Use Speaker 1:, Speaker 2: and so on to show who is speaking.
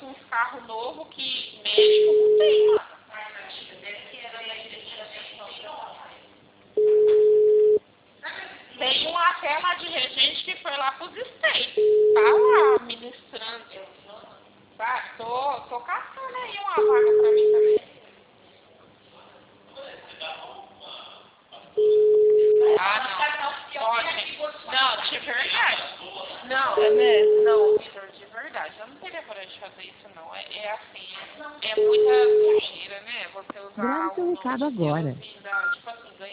Speaker 1: com uns carros novos que médico não tem lá. Tem um até lá de Regente que foi lá pros States. Tá lá ministrando. Tá, tô caçando aí uma vaga pra mim também. Ah, não. Pode. Não, de verdade. Não,
Speaker 2: É mesmo?
Speaker 1: não, Vitor, de verdade. Eu não teria coragem de fazer isso, não. É assim, é muita sujeira, né? Você usar
Speaker 3: Grave
Speaker 1: algo
Speaker 3: seu
Speaker 1: no nome
Speaker 3: recado
Speaker 1: de Deus
Speaker 3: agora.
Speaker 1: e dar, tipo assim, ganhar